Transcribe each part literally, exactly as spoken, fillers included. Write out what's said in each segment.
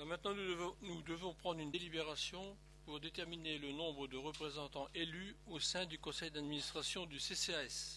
Alors maintenant, nous devons, nous devons prendre une délibération pour déterminer le nombre de représentants élus au sein du conseil d'administration du C C A S.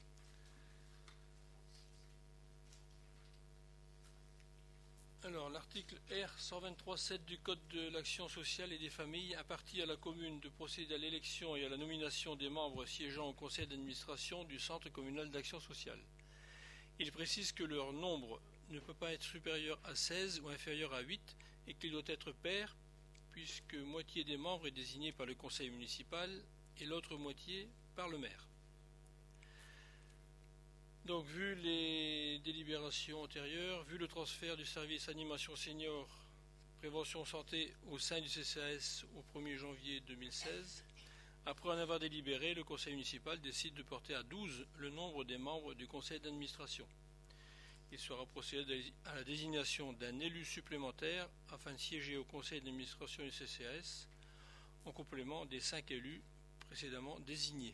Alors, l'article R cent vingt-trois sept du Code de l'action sociale et des familles impartit à la commune de procéder à l'élection et à la nomination des membres siégeant au conseil d'administration du Centre communal d'action sociale. Il précise que leur nombre ne peut pas être supérieur à seize ou inférieur à huit et qu'il doit être pair, puisque moitié des membres est désignée par le conseil municipal et l'autre moitié par le maire. Donc, vu les délibérations antérieures, vu le transfert du service animation senior prévention santé au sein du C C A S au premier janvier deux mille seize, après en avoir délibéré, le conseil municipal décide de porter à douze le nombre des membres du conseil d'administration. Il sera procédé à la désignation d'un élu supplémentaire afin de siéger au conseil d'administration du C C A S en complément des cinq élus précédemment désignés.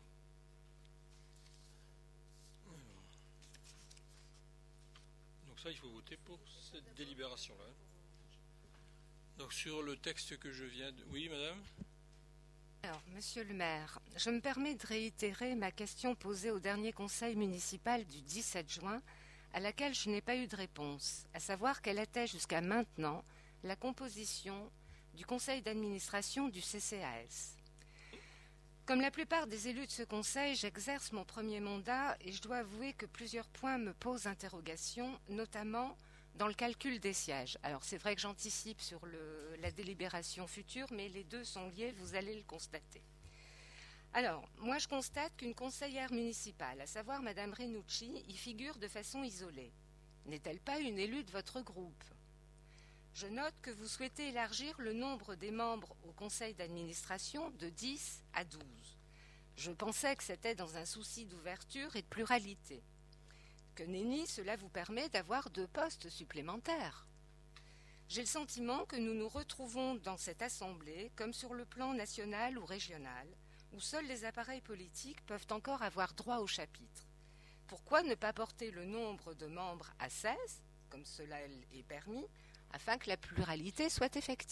Donc ça, il faut voter pour cette délibération-là. Donc sur le texte que je viens de... Oui, madame ? Alors, monsieur le maire, je me permets de réitérer ma question posée au dernier conseil municipal du dix-sept juin, à laquelle je n'ai pas eu de réponse, à savoir quelle était jusqu'à maintenant la composition du conseil d'administration du C C A S. Comme la plupart des élus de ce conseil, j'exerce mon premier mandat et je dois avouer que plusieurs points me posent interrogation, notamment dans le calcul des sièges. Alors c'est vrai que j'anticipe sur le, la délibération future, mais les deux sont liés, vous allez le constater. Alors, moi je constate qu'une conseillère municipale, à savoir Madame Renucci, y figure de façon isolée. N'est-elle pas une élue de votre groupe ? Je note que vous souhaitez élargir le nombre des membres au conseil d'administration de dix à douze. Je pensais que c'était dans un souci d'ouverture et de pluralité. Que nenni, cela vous permet d'avoir deux postes supplémentaires. J'ai le sentiment que nous nous retrouvons dans cette assemblée comme sur le plan national ou régional, où seuls les appareils politiques peuvent encore avoir droit au chapitre. Pourquoi ne pas porter le nombre de membres à seize, comme cela est permis, afin que la pluralité soit effective ?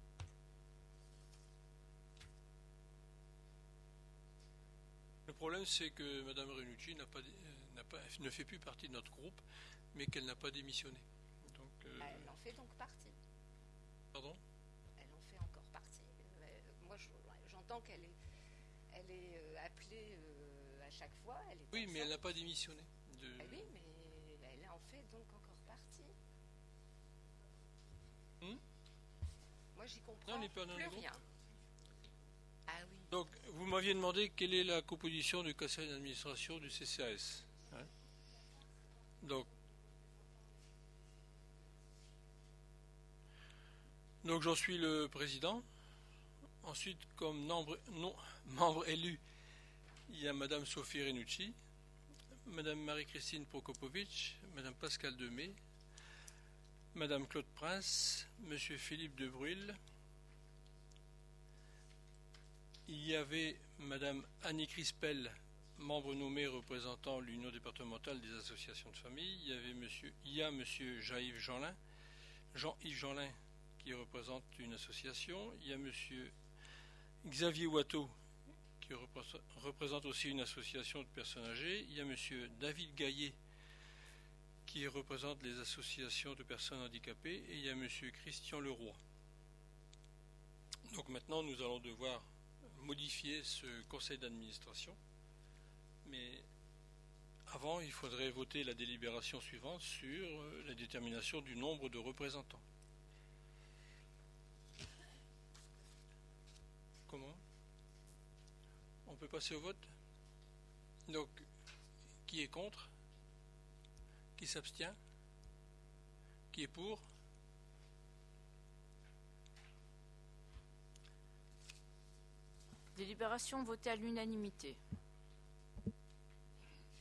Le problème, c'est que Mme Renucci n'a pas, n'a pas, ne fait plus partie de notre groupe, mais qu'elle n'a pas démissionné. Donc, euh... Elle en fait donc partie. Pardon ? Elle en fait encore partie. Euh, moi, je, j'entends qu'elle est, elle est euh, appelée euh, à chaque fois. Elle est oui, mais elle n'a pas démissionné. De... Eh oui, mais elle en fait donc encore partie. Hmm Moi, j'y comprends non, pas plus rien. Ah oui. Donc, vous m'aviez demandé quelle est la composition du conseil d'administration du C C A S. Hein ? Donc, donc j'en suis le président. Ensuite, comme membre, non, membre élu, il y a Madame Sophie Renucci, Madame Marie-Christine Prokopovitch, Madame Pascale Demey, Madame Claude Prince, Monsieur Philippe de Bruyl. Il y avait Madame Annie Crispel, membre nommé représentant l'Union départementale des associations de famille. Il y avait Monsieur, il y a Monsieur Jean-Yves Jeanlin, Jean-Yves Jeanlin qui représente une association. Il y a Monsieur Xavier Watteau qui représente aussi une association de personnes âgées. Il y a Monsieur David Gaillet qui représente les associations de personnes handicapées. Et il y a Monsieur Christian Leroy. Donc maintenant, nous allons devoir modifier ce conseil d'administration, mais avant il faudrait voter la délibération suivante sur la détermination du nombre de représentants. Comment ? On peut passer au vote ? Donc, qui est contre ? Qui s'abstient ? Qui est pour ? Délibération votée à l'unanimité.